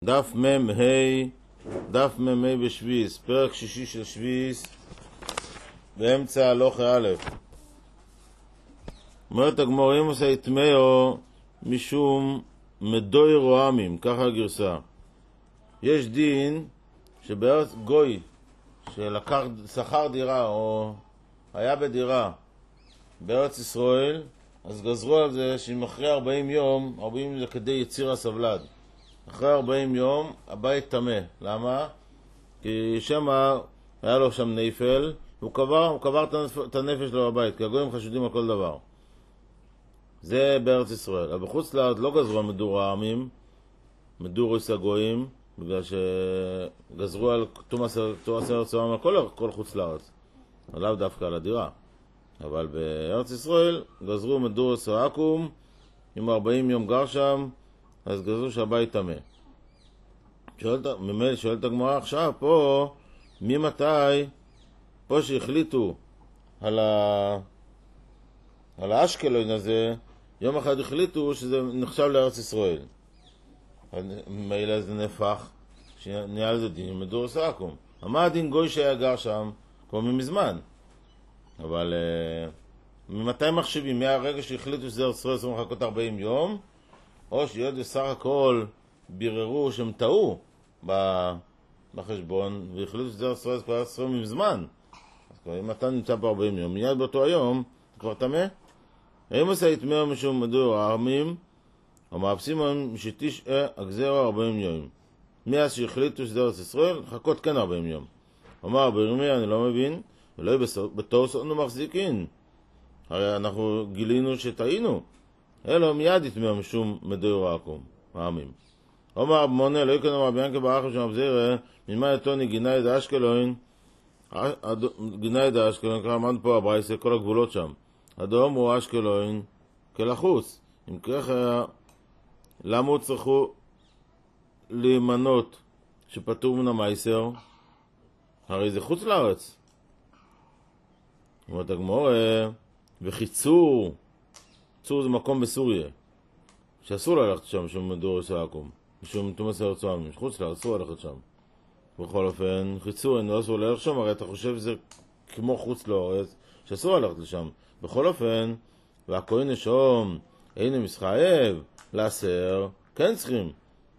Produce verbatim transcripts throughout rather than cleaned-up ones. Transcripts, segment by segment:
דף מם ה' דף מם ה' בשביס, פרק שישי של שביס, באמצע הלוכה א'. אומרת הגמרא, אם עושה יטמאו משום מדוי רועמים, ככה הגרסה. יש דין שבארץ גוי שלקח שכר דירה או היה בדירה בארץ ישראל, אז גזרו על זה שאם אחרי ארבעים יום, ארבעים זה כדי יציר הסבלד, אחרי ארבעים יום הבית טמא. למה? כי שמה היה לו שם נפל, הוא קבר, הוא קבר את הנפש שלו בבית, כי הגויים חשודים על כל דבר. זה בארץ ישראל. אבל בחוץ לארץ לא גזרו מדור העמים, מדור יש הגויים, בגלל שגזרו על תורה ארץ העם על כל, כל חוץ לארץ, עליו דווקא על הדירה. אבל בארץ ישראל גזרו מדור סעקום, אם ארבעים יום גר שם, אז גזרו שהבית טמא. ממילא שואלת הגמרא עכשיו, פה, ממתי, פה שהחליטו על, ה... על האשקלון הזה, יום אחד החליטו שזה נחשב לארץ ישראל. ממילא זה נפח, שנהיה לזה דין מדור סעקום. מה הדין גוי שהיה גר שם? כבר ממזמן. אבל ממתי מחשבים? מהרגע שהחליטו שזה ארץ ישראל, צריכים לחכות ארבעים יום, או שיהיה בסך הכל ביררו שהם טעו בחשבון, והחליטו שזה ארץ ישראל, זה כבר ארץ ישראל מזמן. אז כבר אם אתה נמצא פה ארבעים יום, מיד באותו היום, זה כבר טמא. האם עושה יטמאו משום מדור העמים, או מאפסים הם שתשעה הגזרו ארבעים יום. מאז שהחליטו שזה ארץ ישראל, לחכות כן ארבעים יום. אומר בירמיה, אני לא מבין, ולא בתור סענו מחזיקין. הרי אנחנו גילינו שטעינו. אלו מיד יטמאו משום מדור העמים. אומר מונה, לא יקנו רבי ינקה ברחם שם בזירה, ממה יתוני גינה ידע אשקלון, גינה ידע אשקלון, ככה עמד פה הברייסה, כל הגבולות שם. אדום הוא אשקלון כלחוץ. אם ככה, למה הוא צריכו להימנות שפטור מן המייסר? הרי זה חוץ לארץ. אומרת הגמרא, וחיצור, צור זה מקום בסוריה, שאסור ללכת שם, משום מדור סעקום, משום תומס ארץ העמים, חוץ לארץ, אסור ללכת שם. בכל אופן, חיצור, אני לא אסור ללכת שם, הרי אתה חושב שזה כמו חוץ לארץ, שאסור ללכת לשם. בכל אופן, והכהן נשום, אינו מסחייב, לעשר, כן צריכים.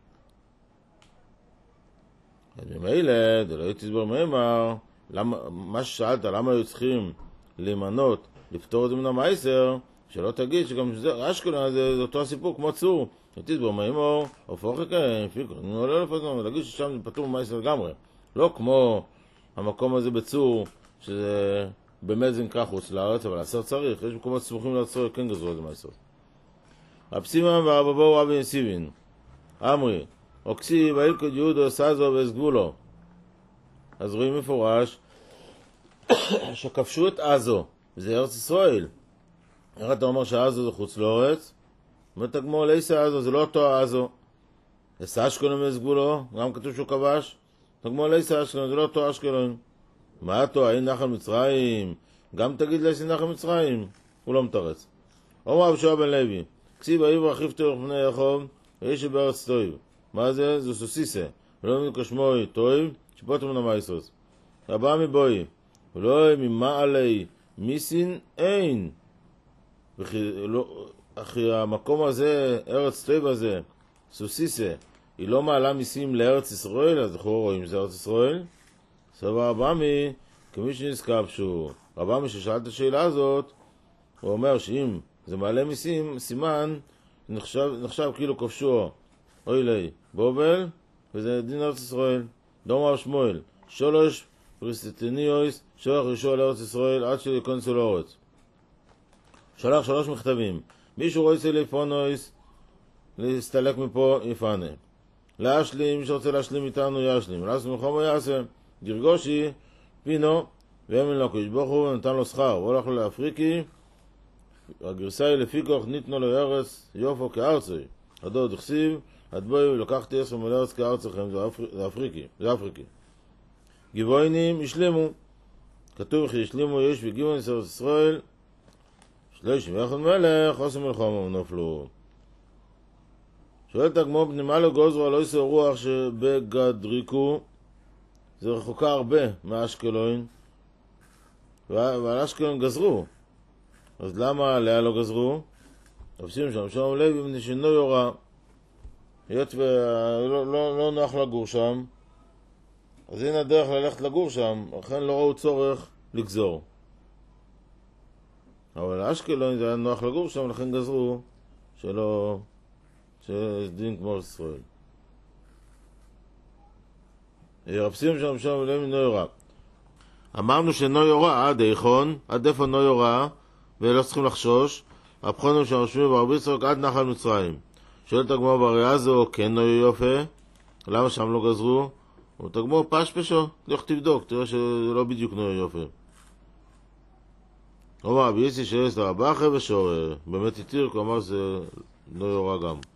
אז ממילא, זה לא יתסבר מאמר, מה ששאלת, למה היו צריכים להימנות, לפתור את זה מן המייסר, שלא תגיד שגם אשקלון זה אותו הסיפור כמו צור. יתסבר מאמר, הופך לכם, פיקו, אני לא לא לפתור, להגיד ששם זה פטור ממייסר לגמרי. לא כמו המקום הזה בצור, שזה באמת זה נקרא חוץ לארץ, אבל עשר צריך, יש מקומות סמוכים לעצור, כן גזרו את זה מייסר. הפסימם והרבבו רבי יסיבין, אמרי, אוקסי ואילקוד יהודו סזו וסגבולו. אז רואים מפורש שכבשו את עזו, וזה ארץ ישראל. איך אתה אומר שעזו זה חוץ לארץ? אומרת הגמרא, ליסה עזו, זה לא אותו עזו. עשה אשקלון וסגבולו, גם כתוב שהוא כבש. הגמרא, ליסה אשקלון, זה לא אותו אשקלון. מה אותו, האין נחל מצרים? גם תגיד ליסה נחל מצרים. הוא לא מתרץ. אומר רבי שועה בן לוי, כסיב האיב רכיב תורך בני יחוב, ואיש בארץ טויב. מה זה? זה סוסיסה. ולא מבין כשמוי טויב, שפוטו מן המייסוס. רבה מבוי, ולא ממה עלי מיסין אין. אחי המקום הזה, ארץ טויב הזה, סוסיסה, היא לא מעלה מיסים לארץ ישראל, אז אנחנו רואים שזה ארץ ישראל. סבא רבמי, כמי שנזכב שהוא, רבמי ששאל את השאלה הזאת, הוא אומר שאם זה מעלה מיסים, סימן, נחשב, נחשב כאילו כובשו, אוי לי, בובל, וזה דין ארץ ישראל. דומר שמואל, שלוש פריסטיניוס, שלח ישוע לארץ ישראל עד שיקונסו לארץ. שלח שלוש מכתבים. מישהו רוצה לפונויס, להסתלק מפה, יפנה. להשלים, מי שרוצה להשלים איתנו, ישלים. לעשות מלחמה יעשה. גרגושי, פינו, ואמן לו כשבוכו, ונתן לו שכר. הוא הולך לו לאפריקי, הגרסה היא לפי כוח ניתנו לו ארץ, יופו כארצי. הדוד הכסיב, הדבוי לקחתי עשר מלארץ כארצכם, זה אפריקי, זה אפריקי. גבוינים ישלימו, כתוב כי ישלימו יש וגיבון ארץ ישראל, שלישים יחד מלך, עושים מלחמה ונפלו. שואלת הגמור, פנימה לגוזרו לא יישא רוח שבגדריקו, זה רחוקה הרבה מאשקלון, ועל אשקלון גזרו. אז למה עליה לא גזרו? תופסים שם, שם לב אם נשנו יורה, היות ולא לא, לא נוח לגור שם, אז הנה הדרך ללכת לגור שם, לכן לא ראו צורך לגזור. אבל אשקלון זה היה נוח לגור שם, לכן גזרו שלא, שדין כמו ישראל. רפסים שם שם לב נו יורה. אמרנו שנו יורה עד איכון, עד איפה נו יורה, ולא צריכים לחשוש. הפכונים שרשמים ברבי יצחק עד נחל מצרים. שואלת הגמור בריאה זו, כן נו יופה, למה שם לא גזרו? אומרת הגמור פשפשו, לך תבדוק, תראה שזה לא בדיוק נו יופה. אומר רבי יצחק שיש לרבחה ושורר, באמת התיר, כלומר זה נו יורה גם.